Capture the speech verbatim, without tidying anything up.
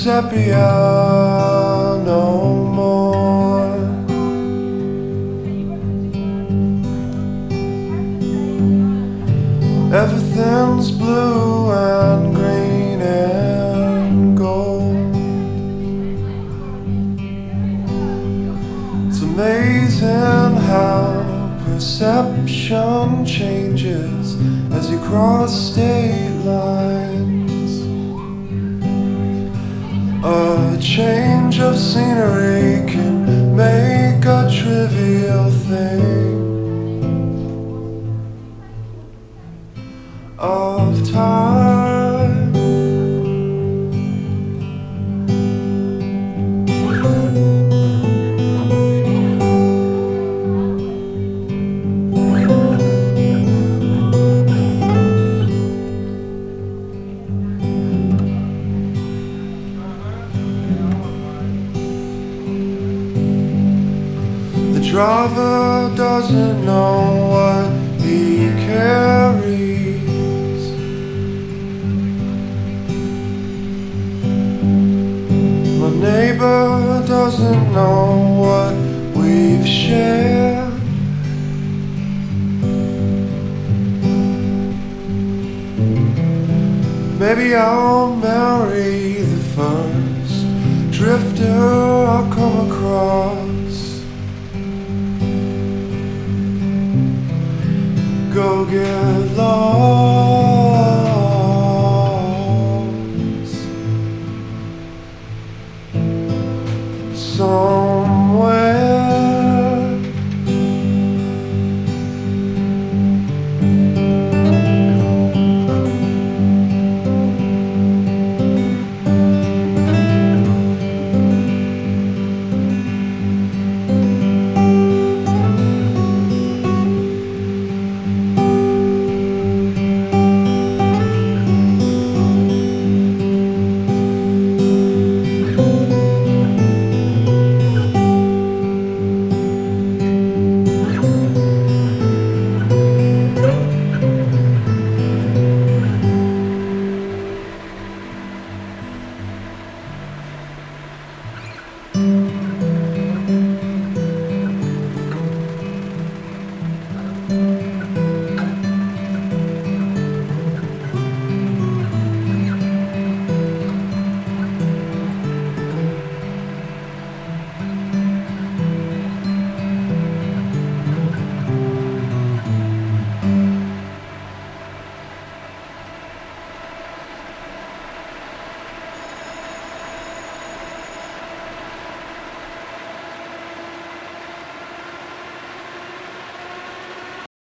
sepia no more. Everything's blue and green and gold. It's amazing how perception changes as you cross state lines. A change of scenery can make a trivial thing of time. The driver doesn't know what he carries. My neighbor doesn't know what we've shared. Maybe I'll marry the first drifter